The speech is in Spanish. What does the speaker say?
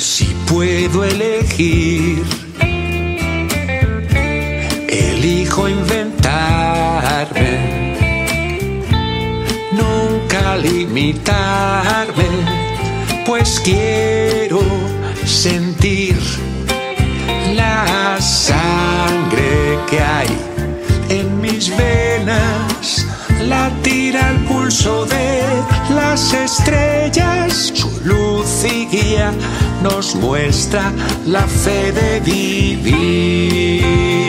Si puedo elegir, elijo inventarme, nunca limitarme, pues quiero sentir la sangre que hay en mis venas, latir al pulso de las estrellas. Su luz y guía nos muestra la fe de vivir.